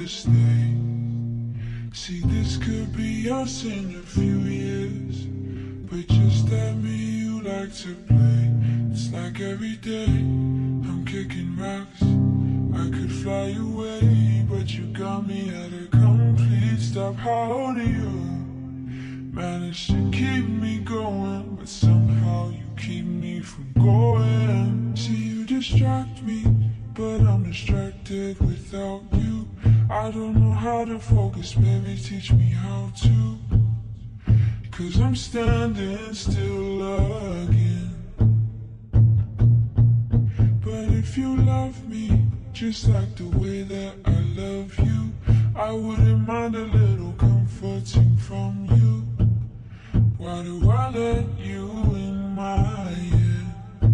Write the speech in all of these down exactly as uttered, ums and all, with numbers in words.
to stay. See, this could be us in a few years, but just tell me you like to play. It's like every day I'm kicking rocks. I could fly away, but you got me at a complete stop. How do you manage to keep me going, but somehow you keep me from going? See, you distract me, but I'm distracted without you. I don't know how to focus, baby, teach me how to. Cause I'm standing still again. But if you love me just like the way that I love you, I wouldn't mind a little comforting from you. Why do I let you in my head?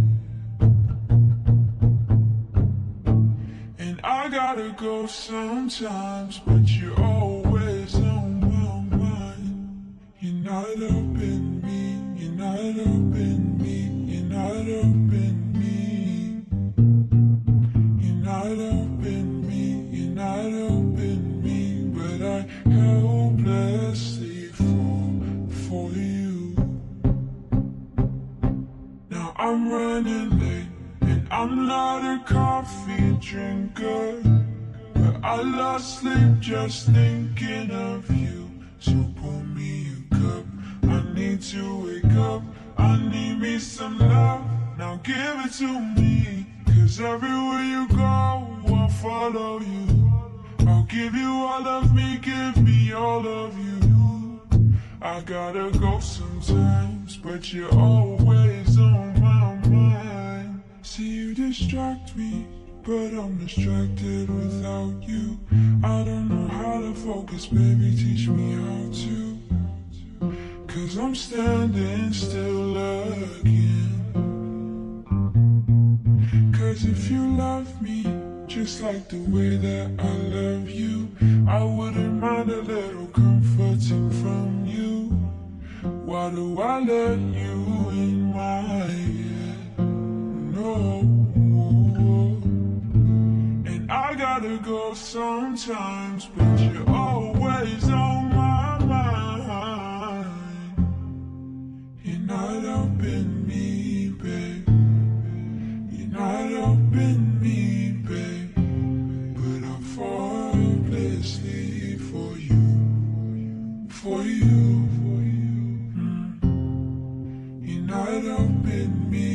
And I gotta go sometimes, but you're always on my mind. You're not up in me, you're not up in me, you're not up in me. You're not up in me, you're not up in me, but I helplessly fall for you. Now I'm running late, and I'm not a coffee drinker, but I lost sleep just thinking of you. So pour me a cup, I need to wake up, I need me some love, now give it to me. Cause everywhere you go, I'll follow you. I'll give you all of me, give me all of you. I gotta go sometimes, but you're always on my mind. See, you distract me, but I'm distracted without you. I don't know how to focus, baby, teach me how to. Cause I'm standing still again. Cause if you love me just like the way that I love you, I wouldn't mind a little comforting from you. Why do I let you in my head? No. And I gotta go sometimes, but you're always on my mind. You're not up in me, babe. You're not up in me, babe. But I fall hopelessly for you, for you, for you. Mm. You're not up in me.